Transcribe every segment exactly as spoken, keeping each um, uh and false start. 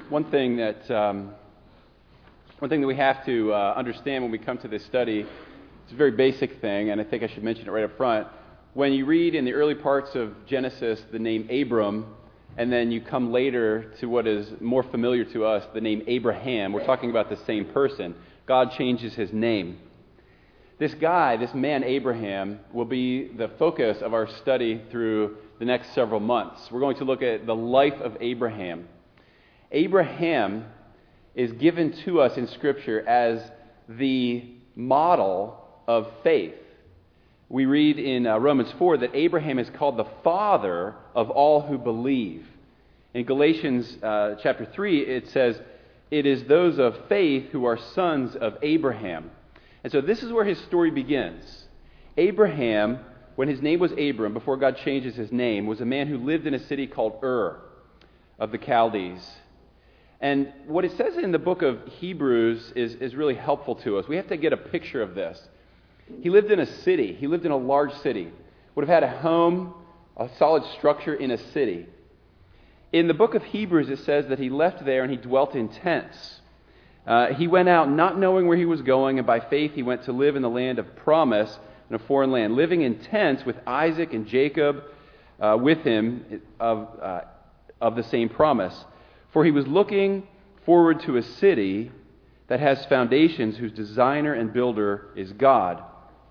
one thing that um, one thing that we have to uh, understand when we come to this study. It's a very basic thing, and I think I should mention it right up front. When you read in the early parts of Genesis the name Abram, and then you come later to what is more familiar to us, the name Abraham, we're talking about the same person. God changes his name. This guy, this man Abraham, will be the focus of our study through the next several months. We're going to look at the life of Abraham. Abraham is given to us in Scripture as the model of faith. We read in uh, Romans four that Abraham is called the father of all who believe. In Galatians uh, chapter three, it says, "It is those of faith who are sons of Abraham." And so this is where his story begins. Abraham, when his name was Abram, before God changes his name, was a man who lived in a city called Ur of the Chaldees. And what it says in the book of Hebrews is, is really helpful to us. We have to get a picture of this. He lived in a city. He lived in a large city. Would have had a home, a solid structure in a city. In the book of Hebrews, it says that he left there and he dwelt in tents. Uh, he went out not knowing where he was going, and by faith he went to live in the land of promise, in a foreign land, living in tents with Isaac and Jacob uh, with him of, uh, of the same promise. For he was looking forward to a city that has foundations, whose designer and builder is God.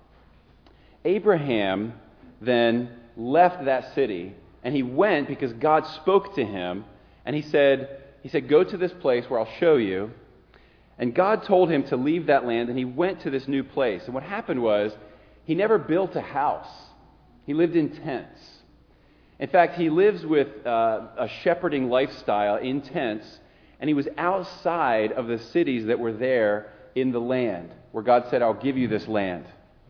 Abraham then left that city, and he went because God spoke to him, and he said, he said, "Go to this place where I'll show you." And God told him to leave that land, and he went to this new place. And what happened was, he never built a house. He lived in tents. In fact, he lives with uh, a shepherding lifestyle in tents, and he was outside of the cities that were there in the land, where God said, "I'll give you this land."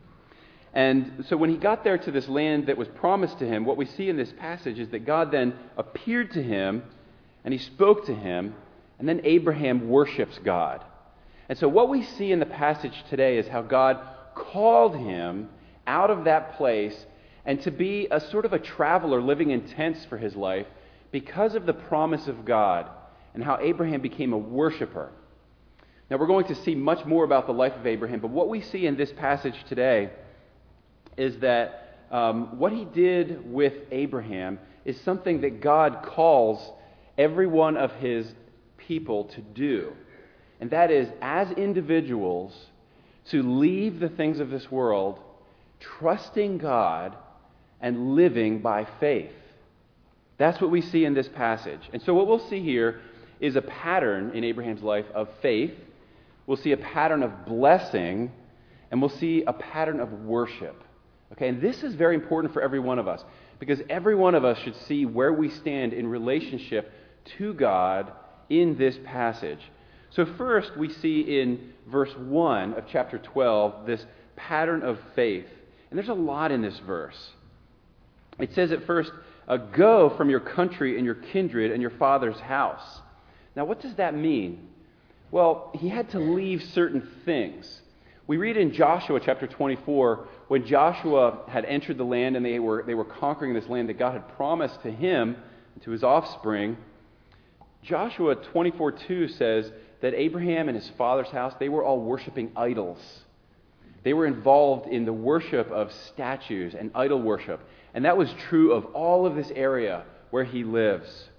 And so when he got there to this land that was promised to him, what we see in this passage is that God then appeared to him, and he spoke to him, and then Abraham worships God. And so what we see in the passage today is how God called him out of that place and to be a sort of a traveler living in tents for his life because of the promise of God, and how Abraham became a worshiper. Now we're going to see much more about the life of Abraham, but what we see in this passage today is that um, what he did with Abraham is something that God calls every one of his people to do. And that is, as individuals, to leave the things of this world, trusting God and living by faith. That's what we see in this passage. And so what we'll see here is a pattern in Abraham's life of faith. We'll see a pattern of blessing, and we'll see a pattern of worship. Okay, and this is very important for every one of us, because every one of us should see where we stand in relationship to God in this passage. So first, we see in verse one of chapter twelve this pattern of faith. And there's a lot in this verse. It says at first, uh, "Go from your country and your kindred and your father's house." Now, what does that mean? Well, he had to leave certain things. We read in Joshua chapter twenty-four, when Joshua had entered the land and they were, they were conquering this land that God had promised to him and to his offspring, Joshua twenty-four two says that Abraham and his father's house, they were all worshiping idols. They were involved in the worship of statues and idol worship. And that was true of all of this area where he lives.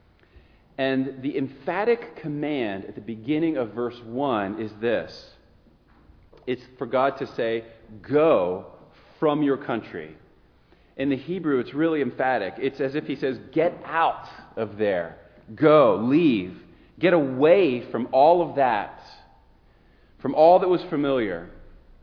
And the emphatic command at the beginning of verse one is this. It's for God to say, "Go from your country." In the Hebrew, it's really emphatic. It's as if he says, "Get out of there. Go, leave. Get away from all of that, from all that was familiar."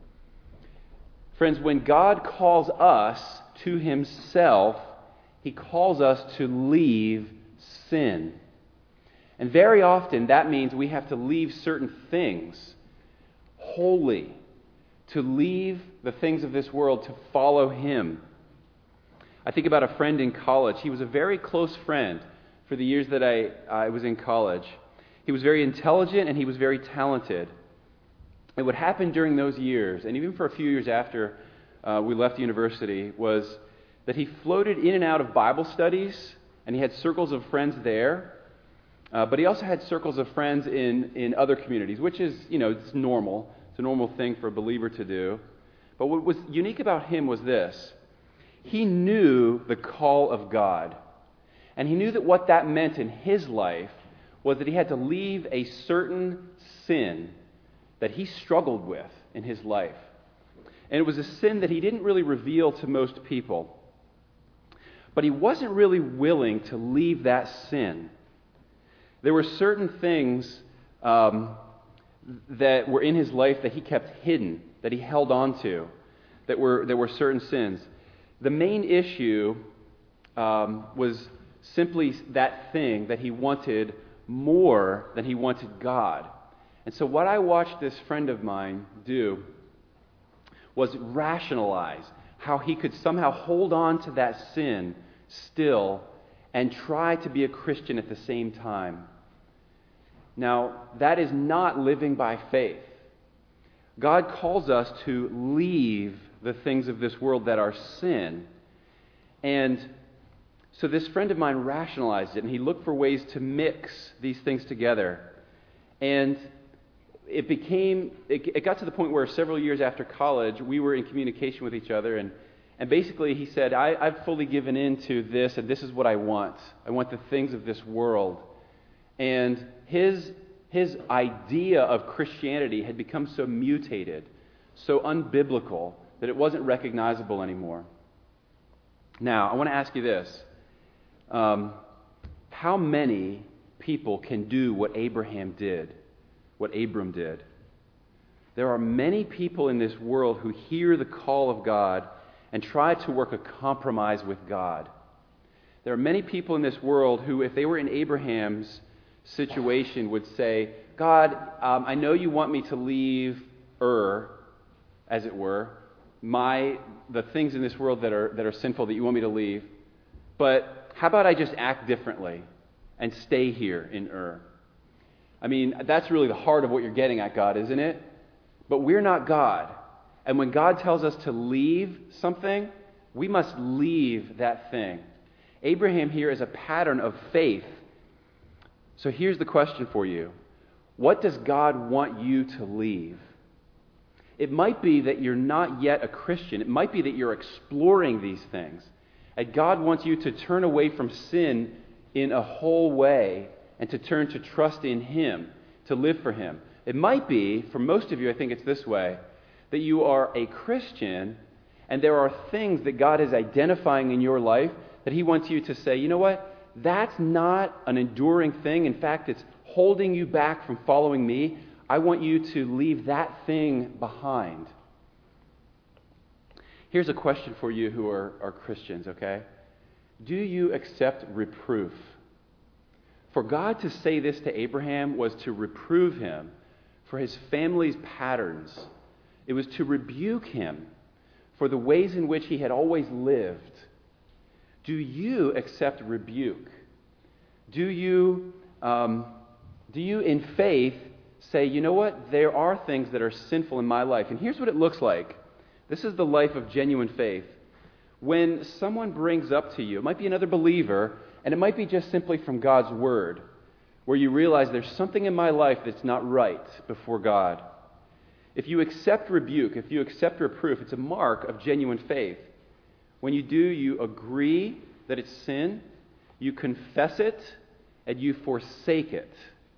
Friends, when God calls us to himself, he calls us to leave sin. And very often that means we have to leave certain things wholly, to leave the things of this world to follow him. I think about a friend in college. He was a very close friend for the years that I, I was in college. He was very intelligent and he was very talented. And what happened during those years, and even for a few years after uh, we left university, was that he floated in and out of Bible studies, and he had circles of friends there. Uh, but he also had circles of friends in, in other communities, which is, you know, it's normal. It's a normal thing for a believer to do. But what was unique about him was this. He knew the call of God. And he knew that what that meant in his life was that he had to leave a certain sin that he struggled with in his life. And it was a sin that he didn't really reveal to most people. But he wasn't really willing to leave that sin. There were certain things um, that were in his life that he kept hidden, that he held on to, that were, that were certain sins. The main issue um, was simply that thing that he wanted more than he wanted God. And so what I watched this friend of mine do was rationalize how he could somehow hold on to that sin still and try to be a Christian at the same time. Now, that is not living by faith. God calls us to leave the things of this world that are sin. And so this friend of mine rationalized it, and he looked for ways to mix these things together. And it became, it, it got to the point where several years after college, we were in communication with each other, and, and basically he said, I, I've fully given in to this, and this is what I want. I want the things of this world. And his, his idea of Christianity had become so mutated, so unbiblical, that it wasn't recognizable anymore. Now, I want to ask you this. Um, how many people can do what Abraham did, what Abram did? There are many people in this world who hear the call of God and try to work a compromise with God. There are many people in this world who, if they were in Abraham's situation, would say, God, um, I know you want me to leave Ur, as it were, my the things in this world that are that are sinful that you want me to leave, but how about I just act differently and stay here in Ur? I mean, that's really the heart of what you're getting at, God, isn't it? But we're not God. And when God tells us to leave something, we must leave that thing. Abraham here is a pattern of faith. So here's the question for you. What does God want you to leave? It might be that you're not yet a Christian. It might be that you're exploring these things. And God wants you to turn away from sin in a whole way and to turn to trust in Him, to live for Him. It might be, for most of you, I think it's this way, that you are a Christian and there are things that God is identifying in your life that He wants you to say, you know what? That's not an enduring thing. In fact, it's holding you back from following me. I want you to leave that thing behind. Here's a question for you who are, are Christians, okay? Do you accept reproof? For God to say this to Abraham was to reprove him for his family's patterns. It was to rebuke him for the ways in which he had always lived. Do you accept rebuke? Do you, um, do you in faith say, you know what, there are things that are sinful in my life, and here's what it looks like. This is the life of genuine faith. When someone brings up to you, it might be another believer, and it might be just simply from God's Word, where you realize there's something in my life that's not right before God. If you accept rebuke, if you accept reproof, it's a mark of genuine faith. When you do, you agree that it's sin, you confess it, and you forsake it.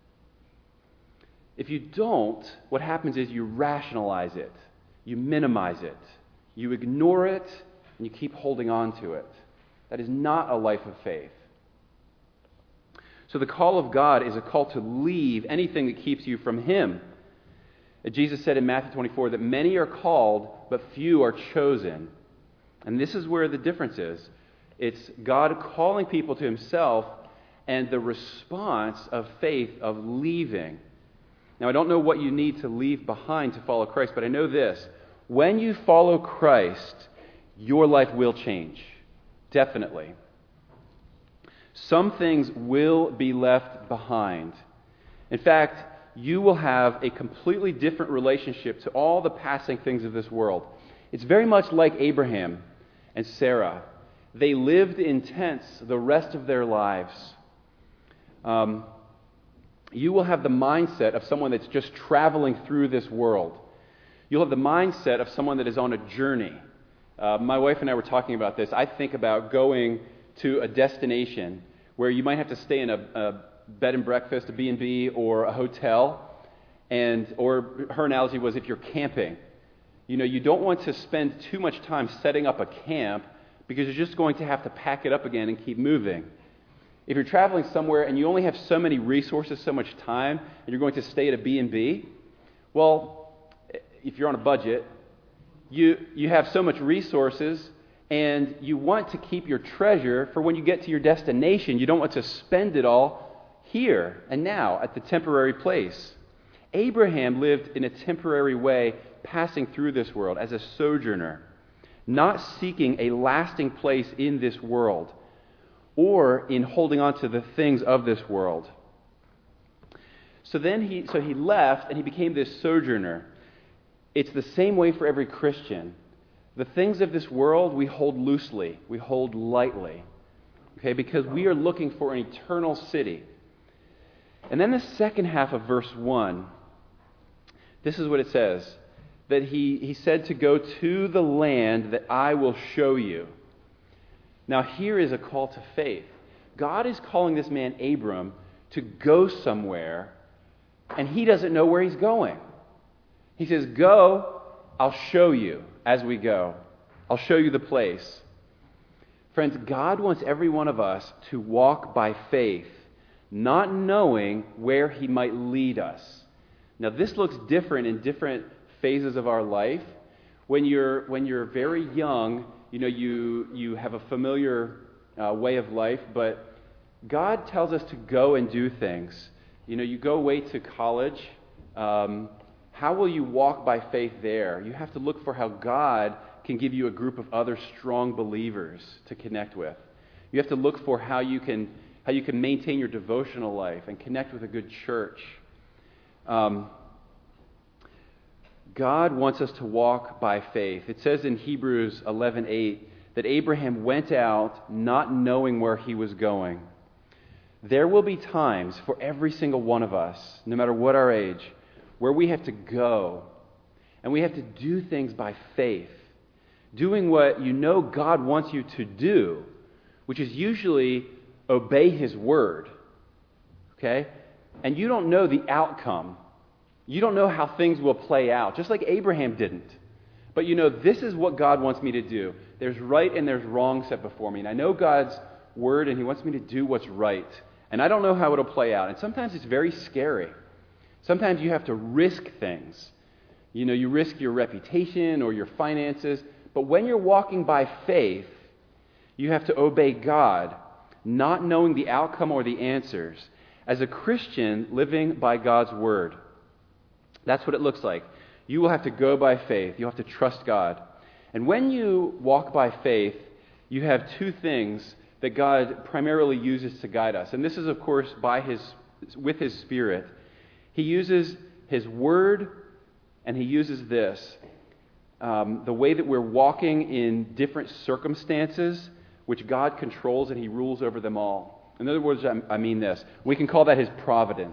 If you don't, what happens is you rationalize it, you minimize it, you ignore it, and you keep holding on to it. That is not a life of faith. So the call of God is a call to leave anything that keeps you from Him. Jesus said in Matthew twenty-four that many are called, but few are chosen. And this is where the difference is. It's God calling people to Himself and the response of faith of leaving. Now, I don't know what you need to leave behind to follow Christ, but I know this. When you follow Christ, your life will change. Definitely. Some things will be left behind. In fact, you will have a completely different relationship to all the passing things of this world. It's very much like Abraham and Sarah. They lived in tents the rest of their lives. Um, you will have the mindset of someone that's just traveling through this world. You'll have the mindset of someone that is on a journey. Uh, my wife and I were talking about this. I think about going to a destination where you might have to stay in a, a bed and breakfast, a B and B, or a hotel. And or her analogy was if you're camping. You know, you don't want to spend too much time setting up a camp because you're just going to have to pack it up again and keep moving. If you're traveling somewhere and you only have so many resources, so much time, and you're going to stay at a B and B, well, if you're on a budget, you you have so much resources and you want to keep your treasure for when you get to your destination. You don't want to spend it all here and now at the temporary place. Abraham lived in a temporary way, passing through this world as a sojourner, not seeking a lasting place in this world or in holding on to the things of this world. So then he so he left and he became this sojourner. It's the same way for every Christian. The things of this world we hold loosely, we hold lightly, okay, because we are looking for an eternal city. And then the second half of verse one, this is what it says, that he, he said to go to the land that I will show you. Now here is a call to faith. God is calling this man Abram to go somewhere, and he doesn't know where he's going. He says, go, I'll show you as we go. I'll show you the place. Friends, God wants every one of us to walk by faith, not knowing where he might lead us. Now, this looks different in different phases of our life. When you're when you're very young, you know, you you have a familiar uh, way of life, but God tells us to go and do things. You know, you go away to college. Um, how will you walk by faith there? You have to look for how God can give you a group of other strong believers to connect with. You have to look for how you can how you can maintain your devotional life and connect with a good church. Um, God wants us to walk by faith. It says in Hebrews eleven eight that Abraham went out not knowing where he was going. There will be times for every single one of us, no matter what our age, where we have to go and we have to do things by faith, doing what you know God wants you to do, which is usually obey his word. Okay? And you don't know the outcome. You don't know how things will play out, just like Abraham didn't. But you know, this is what God wants me to do. There's right and there's wrong set before me. And I know God's word, and he wants me to do what's right. And I don't know how it'll play out. And sometimes it's very scary. Sometimes you have to risk things. You know, you risk your reputation or your finances. But when you're walking by faith, you have to obey God, not knowing the outcome or the answers. As a Christian living by God's word, that's what it looks like. You will have to go by faith. You'll have to trust God. And when you walk by faith, you have two things that God primarily uses to guide us. And this is, of course, by his with his Spirit. He uses his word, and he uses this. Um, the way that we're walking in different circumstances, which God controls and he rules over them all. In other words, I mean this. We can call that his providence.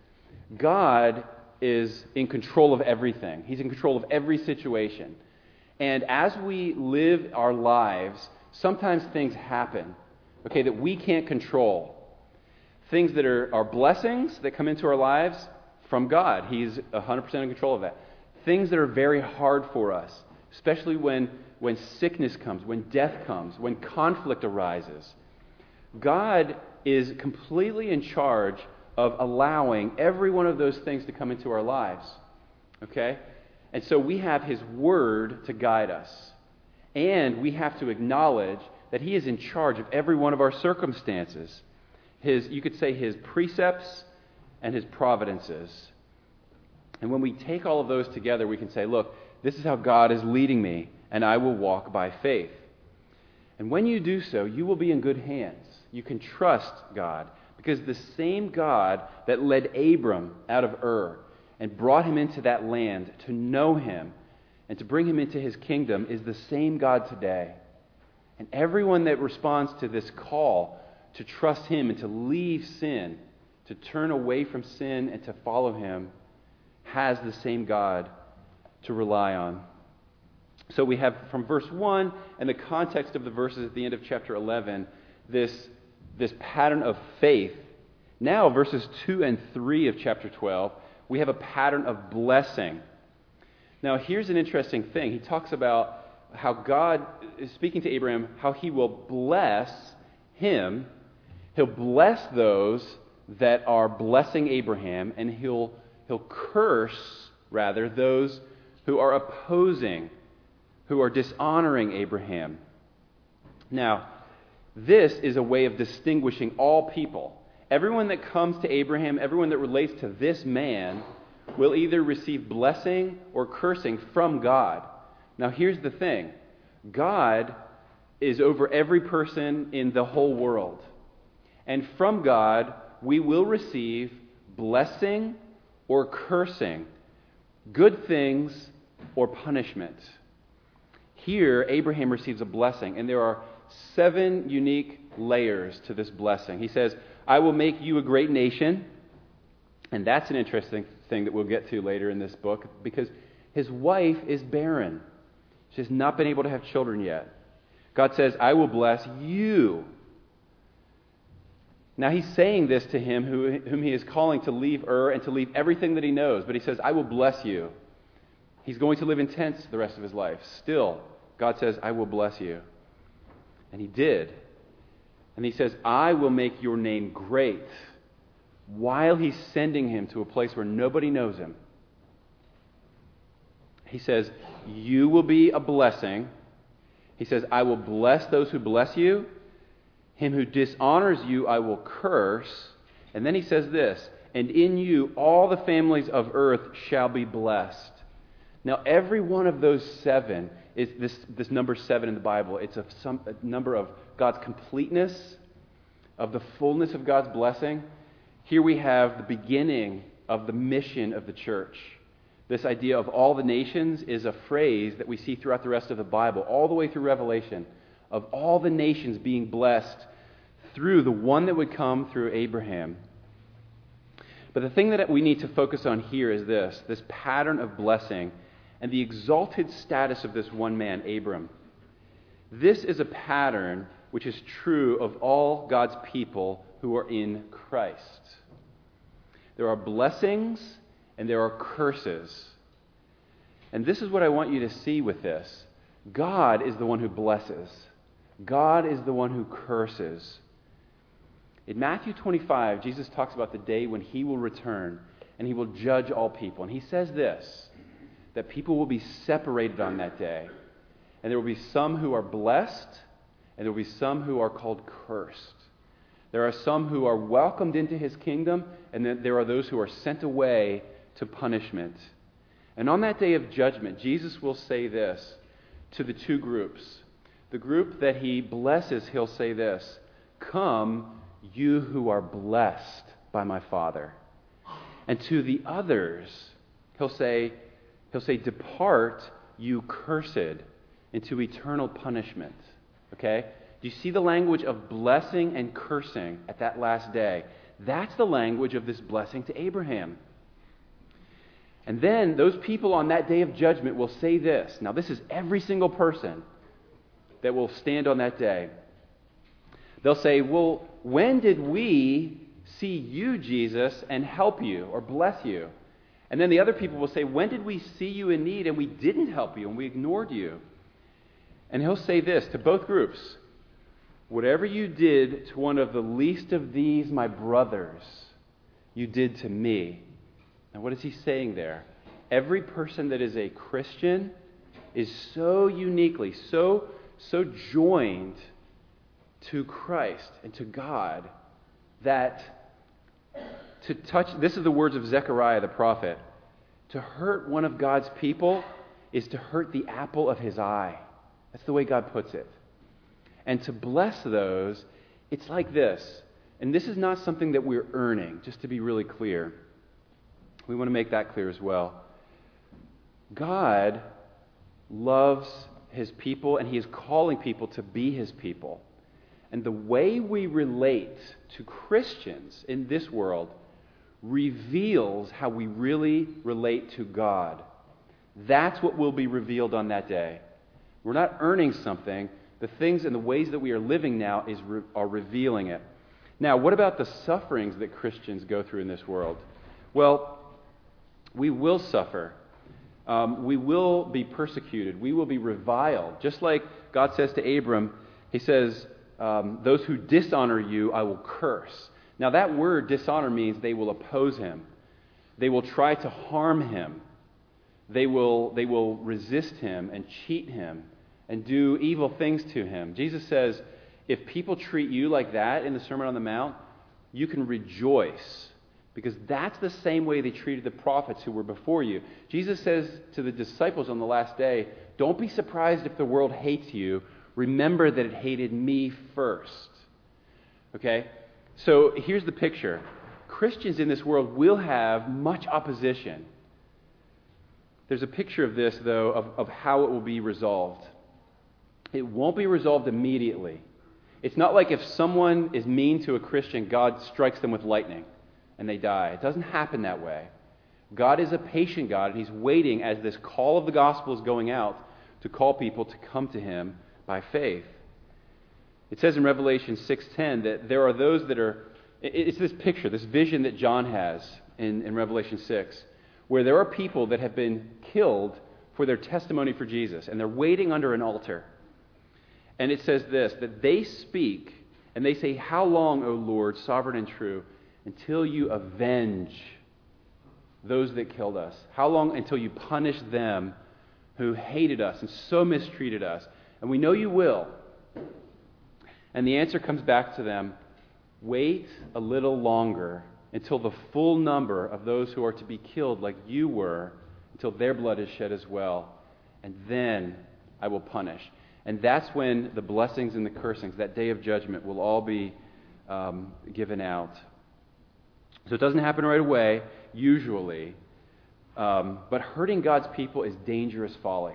God is in control of everything. He's in control of every situation. And as we live our lives, sometimes things happen, okay, that we can't control. Things that are, are blessings that come into our lives from God. He's one hundred percent in control of that. Things that are very hard for us, especially when, when sickness comes, when death comes, when conflict arises. God is completely in charge of allowing every one of those things to come into our lives. Okay? And so we have his word to guide us. And we have to acknowledge that he is in charge of every one of our circumstances. His, you could say his precepts and his providences. And when we take all of those together, we can say, look, this is how God is leading me, and I will walk by faith. And when you do so, you will be in good hands. You can trust God, because the same God that led Abram out of Ur and brought him into that land to know him and to bring him into his kingdom is the same God today. And everyone that responds to this call to trust him and to leave sin, to turn away from sin and to follow him, has the same God to rely on. So we have from verse one and the context of the verses at the end of chapter eleven, this, this pattern of faith. Now, verses two and three of chapter twelve, we have a pattern of blessing. Now, here's an interesting thing. He talks about how God is speaking to Abraham, how he will bless him. He'll bless those that are blessing Abraham, and he'll, he'll curse, rather, those who are opposing, who are dishonoring Abraham. Now, this is a way of distinguishing all people. Everyone that comes to Abraham, everyone that relates to this man, will either receive blessing or cursing from God. Now, here's the thing. God is over every person in the whole world. And from God, we will receive blessing or cursing, good things or punishment. Here, Abraham receives a blessing, and there are seven unique layers to this blessing. He says, I will make you a great nation. And that's an interesting thing that we'll get to later in this book, because his wife is barren. She has not been able to have children yet. God says, I will bless you. Now he's saying this to him who, whom he is calling to leave Ur and to leave everything that he knows. But he says, I will bless you. He's going to live in tents the rest of his life. Still, God says, I will bless you. And he did. And he says, I will make your name great, while he's sending him to a place where nobody knows him. He says, you will be a blessing. He says, I will bless those who bless you. Him who dishonors you, I will curse. And then he says this, and in you all the families of earth shall be blessed. Now, every one of those seven is this, this number seven in the Bible. It's a, some, a number of God's completeness, of the fullness of God's blessing. Here we have the beginning of the mission of the church. This idea of all the nations is a phrase that we see throughout the rest of the Bible, all the way through Revelation, of all the nations being blessed through the one that would come through Abraham. But the thing that we need to focus on here is this, this pattern of blessing and the exalted status of this one man, Abram. This is a pattern which is true of all God's people who are in Christ. There are blessings and there are curses. And this is what I want you to see with this. God is the one who blesses. God is the one who curses. In Matthew twenty-five, Jesus talks about the day when he will return and he will judge all people. And he says this, that people will be separated on that day. And there will be some who are blessed and there will be some who are called cursed. There are some who are welcomed into his kingdom, and then there are those who are sent away to punishment. And on that day of judgment, Jesus will say this to the two groups. The group that he blesses, he'll say this, come, you who are blessed by my Father. And to the others, he'll say, he'll say, depart, you cursed, into eternal punishment. Okay? Do you see the language of blessing and cursing at that last day? That's the language of this blessing to Abraham. And then those people on that day of judgment will say this. Now, this is every single person that will stand on that day. They'll say, well, when did we see you, Jesus, and help you or bless you? And then the other people will say, when did we see you in need and we didn't help you and we ignored you? And he'll say this to both groups. Whatever you did to one of the least of these, my brothers, you did to me. Now, what is he saying there? Every person that is a Christian is so uniquely, so, so joined to Christ and to God that to touch, this is the words of Zechariah the prophet, to hurt one of God's people is to hurt the apple of his eye. That's the way God puts it. And to bless those, it's like this. And this is not something that we're earning, just to be really clear. We want to make that clear as well. God loves his people, and he is calling people to be his people. And the way we relate to Christians in this world reveals how we really relate to God. That's what will be revealed on that day. We're not earning something. The things and the ways that we are living now is re- are revealing it. Now, what about the sufferings that Christians go through in this world? Well, we will suffer. Um, we will be persecuted. We will be reviled. Just like God says to Abram, he says, um, those who dishonor you, I will curse. Now, that word dishonor means they will oppose him. They will try to harm him. They will, they will resist him and cheat him and do evil things to him. Jesus says, if people treat you like that in the Sermon on the Mount, you can rejoice, because that's the same way they treated the prophets who were before you. Jesus says to the disciples on the last day, don't be surprised if the world hates you. Remember that it hated me first. Okay? So here's the picture. Christians in this world will have much opposition. There's a picture of this, though, of, of how it will be resolved. It won't be resolved immediately. It's not like if someone is mean to a Christian, God strikes them with lightning and they die. It doesn't happen that way. God is a patient God, and He's waiting as this call of the gospel is going out to call people to come to Him by faith. It says in Revelation six ten that there are those that are, it's this picture, this vision that John has in, in Revelation six, where there are people that have been killed for their testimony for Jesus, and they're waiting under an altar. And it says this, that they speak, and they say, how long, O Lord, sovereign and true, until you avenge those that killed us? How long until you punish them who hated us and so mistreated us? And we know you will. And the answer comes back to them, wait a little longer until the full number of those who are to be killed like you were, until their blood is shed as well. And then I will punish. And that's when the blessings and the cursings, that day of judgment, will all be um, given out. So it doesn't happen right away, usually. Um, but hurting God's people is dangerous folly.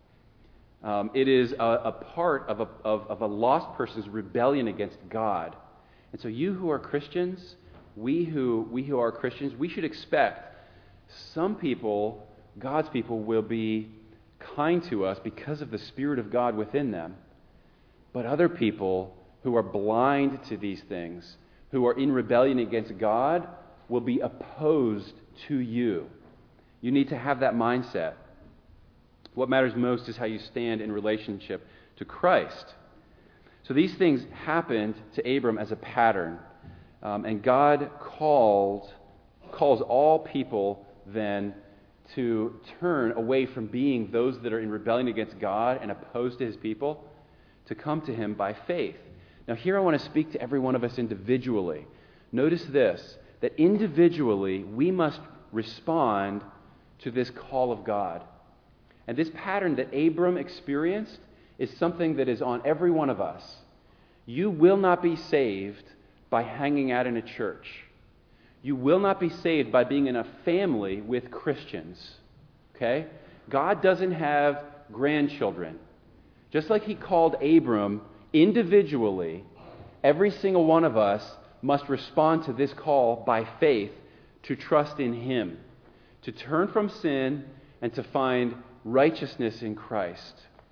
Um, it is a, a part of a, of, of a lost person's rebellion against God. And so you who are Christians, we who, we who are Christians, we should expect some people, God's people, will be kind to us because of the Spirit of God within them. But other people who are blind to these things, who are in rebellion against God, will be opposed to you. You need to have that mindset. What matters most is how you stand in relationship to Christ. So these things happened to Abram as a pattern. Um, and God called, calls all people then to turn away from being those that are in rebellion against God and opposed to His people, to come to Him by faith. Now here I want to speak to every one of us individually. Notice this, that individually we must respond to this call of God. And this pattern that Abram experienced is something that is on every one of us. You will not be saved by hanging out in a church. You will not be saved by being in a family with Christians. Okay? God doesn't have grandchildren. Just like He called Abram individually, every single one of us must respond to this call by faith to trust in Him, to turn from sin and to find righteousness in Christ.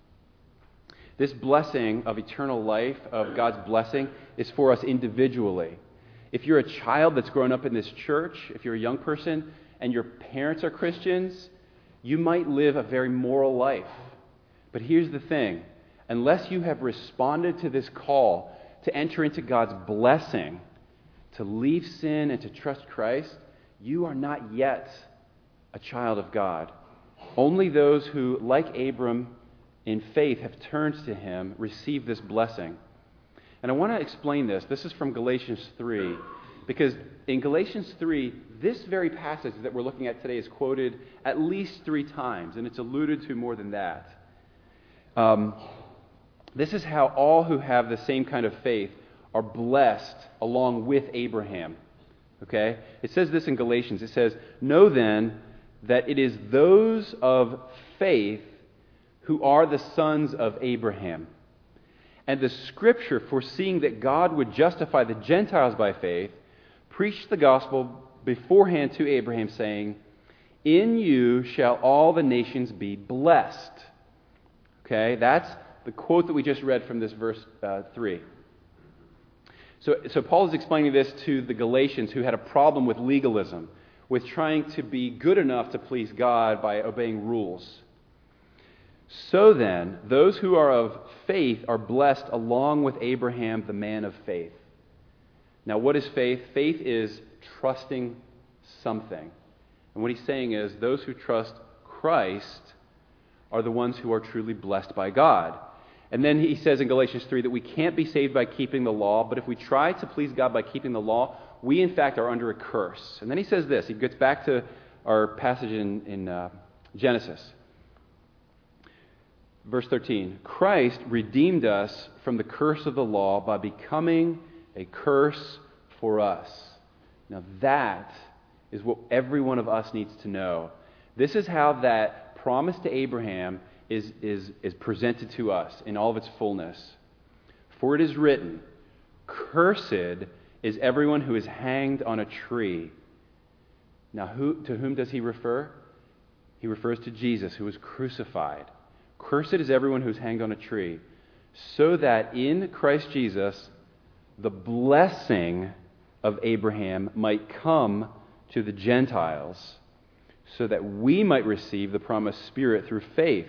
This blessing of eternal life, of God's blessing, is for us individually. If you're a child that's grown up in this church, if you're a young person and your parents are Christians, you might live a very moral life. But here's the thing. Unless you have responded to this call to enter into God's blessing, to leave sin and to trust Christ, you are not yet a child of God. Only those who, like Abram, in faith have turned to Him receive this blessing. And I want to explain this. This is from Galatians three, because in Galatians three, this very passage that we're looking at today is quoted at least three times, and it's alluded to more than that. Um, this is how all who have the same kind of faith are blessed along with Abraham. Okay? It says this in Galatians. It says, know then that it is those of faith who are the sons of Abraham. And the Scripture, foreseeing that God would justify the Gentiles by faith, preached the gospel beforehand to Abraham, saying, in you shall all the nations be blessed. Okay, that's the quote that we just read from this verse uh, three. So, so Paul is explaining this to the Galatians who had a problem with legalism, with trying to be good enough to please God by obeying rules. So then, those who are of faith are blessed along with Abraham, the man of faith. Now, what is faith? Faith is trusting something. And what he's saying is, those who trust Christ are the ones who are truly blessed by God. And then he says in Galatians three that we can't be saved by keeping the law, but if we try to please God by keeping the law, we in fact are under a curse. And then he says this, he gets back to our passage in, in uh, Genesis. Verse thirteen, Christ redeemed us from the curse of the law by becoming a curse for us. Now that is what every one of us needs to know. This is how that promise to Abraham is, is, is presented to us in all of its fullness. For it is written, cursed is everyone who is hanged on a tree. Now who, to whom does he refer? He refers to Jesus, who was crucified. Cursed is everyone who's hanged on a tree, so that in Christ Jesus the blessing of Abraham might come to the Gentiles, so that we might receive the promised Spirit through faith.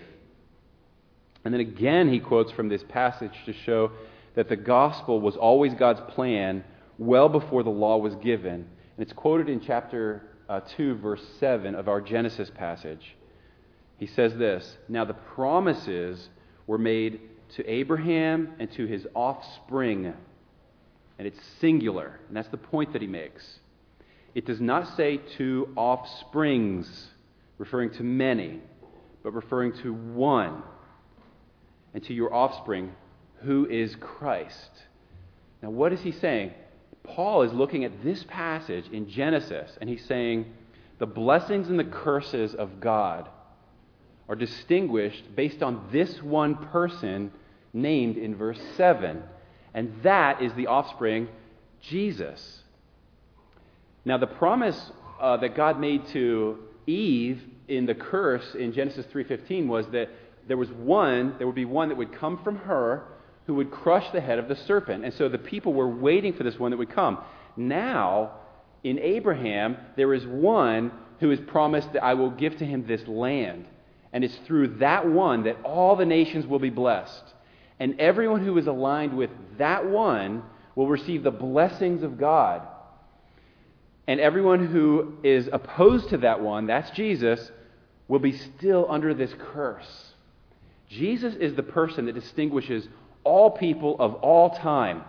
And then again he quotes from this passage to show that the gospel was always God's plan well before the law was given. And it's quoted in chapter uh, two, verse seven of our Genesis passage. He says this, now the promises were made to Abraham and to his offspring. And it's singular, and that's the point that he makes. It does not say to offsprings, referring to many, but referring to one, and to your offspring, who is Christ. Now what is he saying? Paul is looking at this passage in Genesis, and he's saying the blessings and the curses of God are distinguished based on this one person named in verse seven. And that is the offspring, Jesus. Now the promise uh, that God made to Eve in the curse in Genesis three fifteen was that there was one, there would be one that would come from her who would crush the head of the serpent. And so the people were waiting for this one that would come. Now, in Abraham, there is one who is promised that I will give to him this land. And it's through that one that all the nations will be blessed. And everyone who is aligned with that one will receive the blessings of God. And everyone who is opposed to that one, that's Jesus, will be still under this curse. Jesus is the person that distinguishes all people of all time.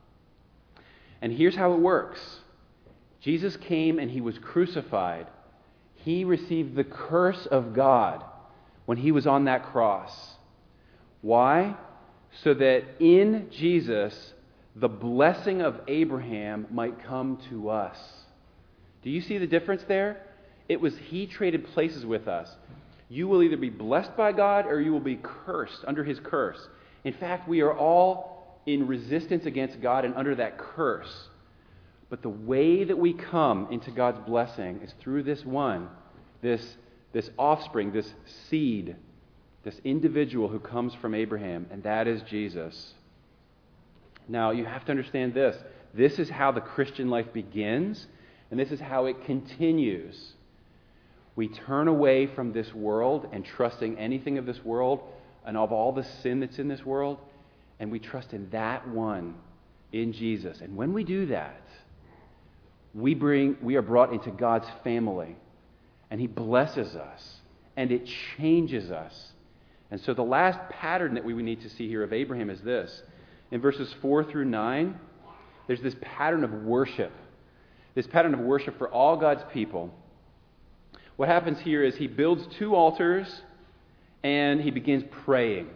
And here's how it works. Jesus came and he was crucified. He received the curse of God when he was on that cross. Why? So that in Jesus, the blessing of Abraham might come to us. Do you see the difference there? It was he traded places with us. You will either be blessed by God or you will be cursed, under his curse. In fact, we are all in resistance against God and under that curse. But the way that we come into God's blessing is through this one, this This offspring, this seed, this individual who comes from Abraham, and that is Jesus. Now, you have to understand this. This is how the Christian life begins, and this is how it continues. We turn away from this world and trusting anything of this world and of all the sin that's in this world, and we trust in that one, in Jesus. And when we do that, we bring we are brought into God's family. And he blesses us, and it changes us. And so the last pattern that we need to see here of Abraham is this. In verses four through nine, there's this pattern of worship. This pattern of worship for all God's people. What happens here is he builds two altars, and he begins praying.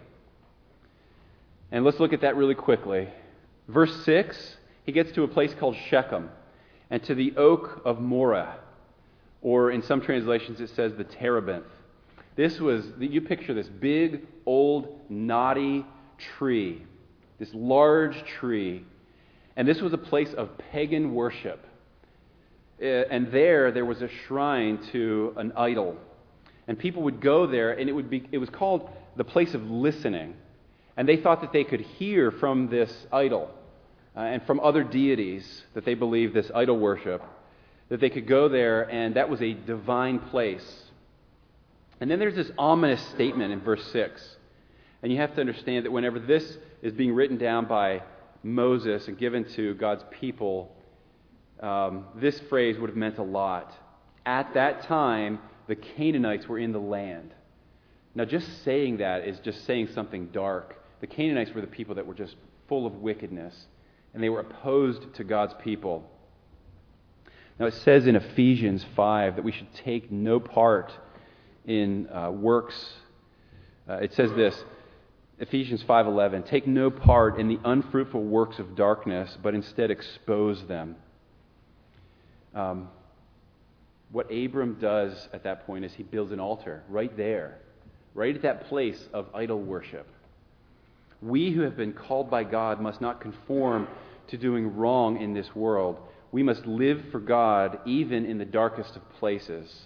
And let's look at that really quickly. Verse six, he gets to a place called Shechem, and to the oak of Moreh. Or in some translations it says the terebinth. This was, you picture this big, old, knotty tree. this large tree. And this was a place of pagan worship. Uh, and there, there was a shrine to an idol. And people would go there, and it would be it was called the place of listening. And they thought that they could hear from this idol uh, and from other deities that they believed this idol worship, that they could go there, and that was a divine place. And then there's this ominous statement in verse six. And you have to understand that whenever this is being written down by Moses and given to God's people, um, this phrase would have meant a lot. At that time, the Canaanites were in the land. Now, just saying that is just saying something dark. The Canaanites were the people that were just full of wickedness, and they were opposed to God's people. Now, it says in Ephesians five that we should take no part in uh, works. Uh, it says this, Ephesians five eleven, take no part in the unfruitful works of darkness, but instead expose them. Um, what Abram does at that point is he builds an altar right there, right at that place of idol worship. We who have been called by God must not conform to doing wrong in this world. We must live for God even in the darkest of places.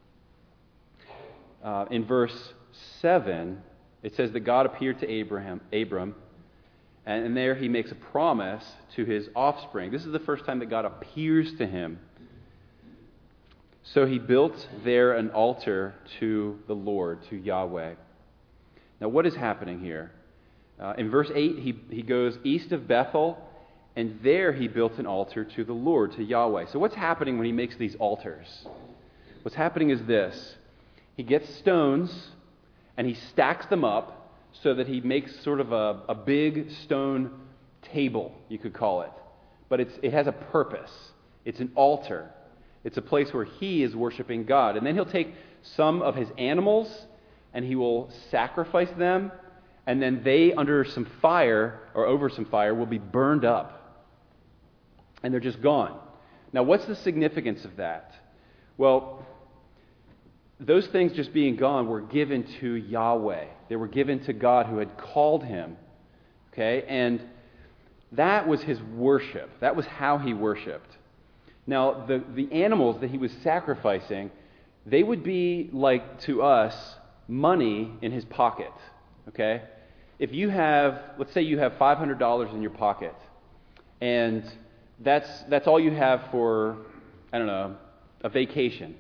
Uh, in verse seven, it says that God appeared to Abraham, Abram, and, and there he makes a promise to his offspring. This is the first time that God appears to him. So he built there an altar to the Lord, to Yahweh. Now, what is happening here? Uh, in verse eight, he, he goes east of Bethel, and there he built an altar to the Lord, to Yahweh. So what's happening when he makes these altars? What's happening is this. He gets stones, and he stacks them up so that he makes sort of a, a big stone table, you could call it. But it's, it has a purpose. It's an altar. It's a place where he is worshiping God. And then he'll take some of his animals, and he will sacrifice them, and then they, under some fire, or over some fire, will be burned up. And they're just gone. Now, what's the significance of that? Well, those things just being gone were given to Yahweh. They were given to God who had called him. Okay? And that was his worship. That was how he worshiped. Now, the, the animals that he was sacrificing, they would be like, to us, money in his pocket. Okay? If you have, let's say you have five hundred dollars in your pocket, and that's that's all you have for, I don't know, a vacation.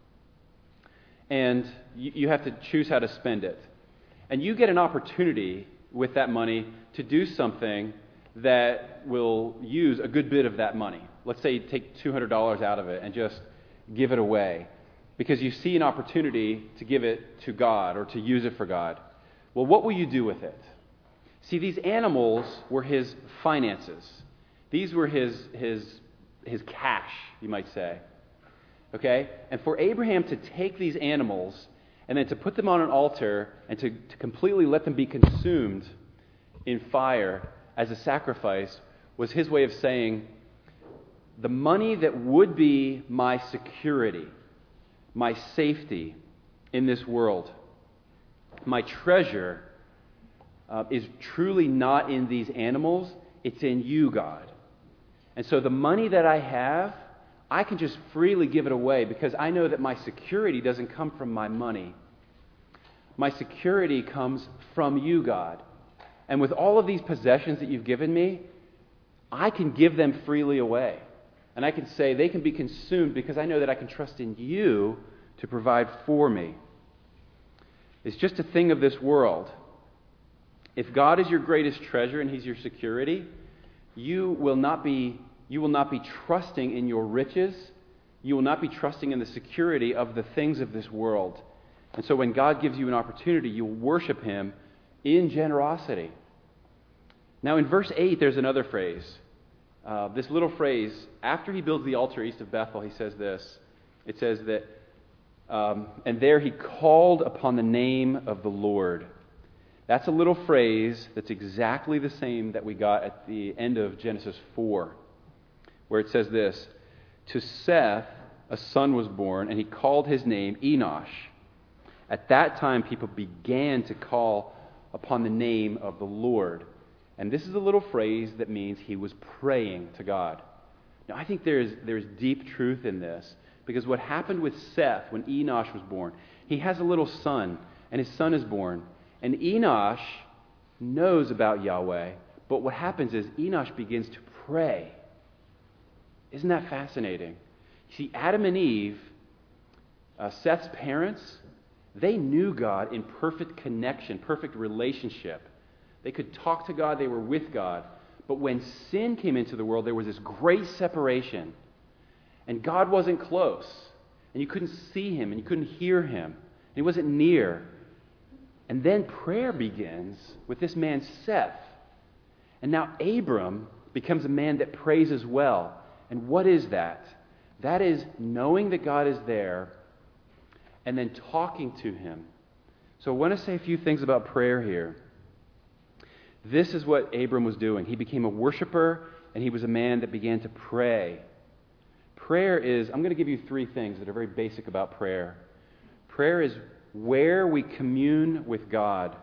And you, you have to choose how to spend it. And you get an opportunity with that money to do something that will use a good bit of that money. Let's say you take two hundred dollars out of it and just give it away because you see an opportunity to give it to God or to use it for God. Well, what will you do with it? See, these animals were his finances. These were his his his cash, you might say. Okay? And for Abraham to take these animals and then to put them on an altar and to, to completely let them be consumed in fire as a sacrifice was his way of saying, the money that would be my security, my safety in this world, my treasure, uh, is truly not in these animals, it's in you, God. And so the money that I have, I can just freely give it away because I know that my security doesn't come from my money. My security comes from you, God. And with all of these possessions that you've given me, I can give them freely away. And I can say they can be consumed because I know that I can trust in you to provide for me. It's just a thing of this world. If God is your greatest treasure and he's your security, you will not be you will not be trusting in your riches. You will not be trusting in the security of the things of this world. And so when God gives you an opportunity, you will worship him in generosity. Now in verse eight, there's another phrase. Uh, this little phrase, after he builds the altar east of Bethel, he says this. It says that, um, and there he called upon the name of the Lord. That's a little phrase that's exactly the same that we got at the end of Genesis four, where it says this, to Seth a son was born, and he called his name Enosh. At that time, people began to call upon the name of the Lord. And this is a little phrase that means he was praying to God. Now, I think there's, there's deep truth in this, because what happened with Seth when Enosh was born, he has a little son, and his son is born. And Enosh knows about Yahweh, but what happens is Enosh begins to pray. Isn't that fascinating? See, Adam and Eve, uh, Seth's parents, they knew God in perfect connection, perfect relationship. They could talk to God, they were with God. But when sin came into the world, there was this great separation. And God wasn't close. And you couldn't see him, and you couldn't hear him. And he wasn't near. And then prayer begins with this man Seth. And now Abram becomes a man that prays as well. And what is that? That is knowing that God is there and then talking to him. So I want to say a few things about prayer here. This is what Abram was doing. He became a worshiper, and he was a man that began to pray. Prayer is, I'm going to give you three things that are very basic about prayer. Prayer is where we commune with God,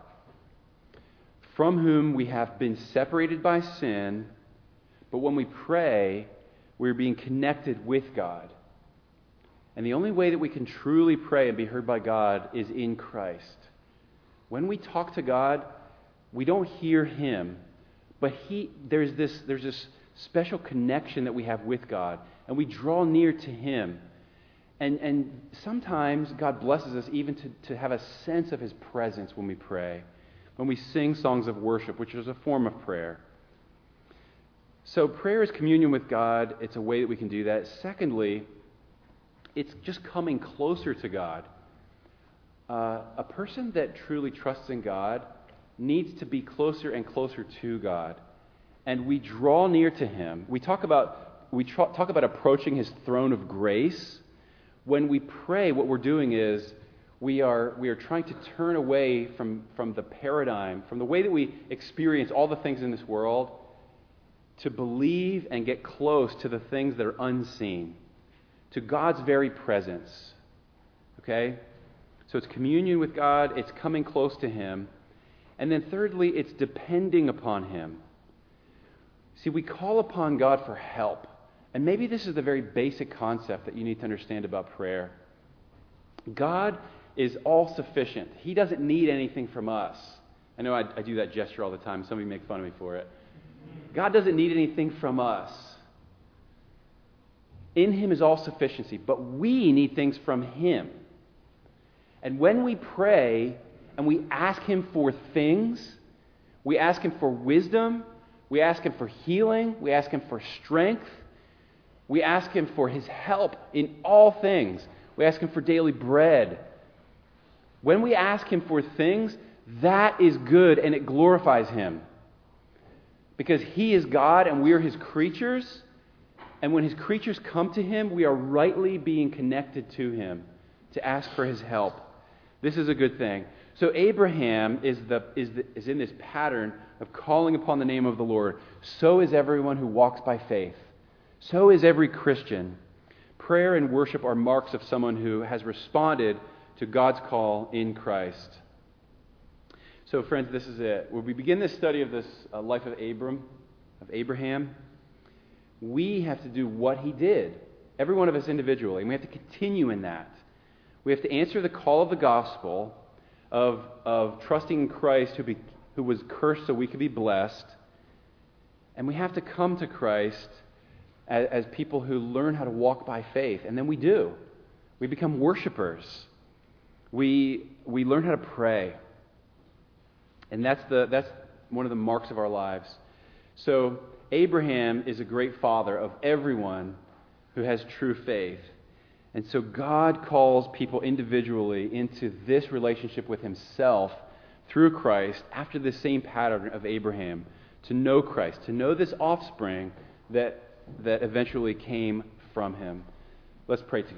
from whom we have been separated by sin, but when we pray, we're being connected with God. And the only way that we can truly pray and be heard by God is in Christ. When we talk to God, we don't hear him, but he there's this there's this special connection that we have with God, and we draw near to him. And and sometimes God blesses us even to, to have a sense of his presence when we pray, when we sing songs of worship, which is a form of prayer. So prayer is communion with God. It's a way that we can do that. Secondly, it's just coming closer to God. Uh, a person that truly trusts in God needs to be closer and closer to God. And we draw near to him. We talk about we tr- talk about approaching his throne of grace. When we pray, what we're doing is we are we are trying to turn away from, from the paradigm, from the way that we experience all the things in this world, to believe and get close to the things that are unseen, to God's very presence. Okay? So it's communion with God, it's coming close to him. And then thirdly, it's depending upon him. See, we call upon God for help. And maybe this is the very basic concept that you need to understand about prayer. God is all-sufficient. He doesn't need anything from us. I know I, I do that gesture all the time. Some of you make fun of me for it. God doesn't need anything from us. In him is all sufficiency, but we need things from him. And when we pray and we ask him for things, we ask him for wisdom, we ask him for healing, we ask him for strength, we ask him for his help in all things. We ask him for daily bread. When we ask him for things, that is good and it glorifies him. Because he is God and we are his creatures. And when his creatures come to him, we are rightly being connected to him to ask for his help. This is a good thing. So Abraham is, the, is, the, is in this pattern of calling upon the name of the Lord. So is everyone who walks by faith. So is every Christian. Prayer and worship are marks of someone who has responded to God's call in Christ. So friends, this is it. When we begin this study of this uh, life of Abram, of Abraham, we have to do what he did. Every one of us individually. And we have to continue in that. We have to answer the call of the gospel of, of trusting in Christ who, be, who was cursed so we could be blessed. And we have to come to Christ as, as people who learn how to walk by faith. And then we do. We become worshipers. We, we learn how to pray. And that's the that's one of the marks of our lives. So Abraham is a great father of everyone who has true faith. And so God calls people individually into this relationship with himself through Christ after the same pattern of Abraham, to know Christ, to know this offspring that, that eventually came from him. Let's pray together.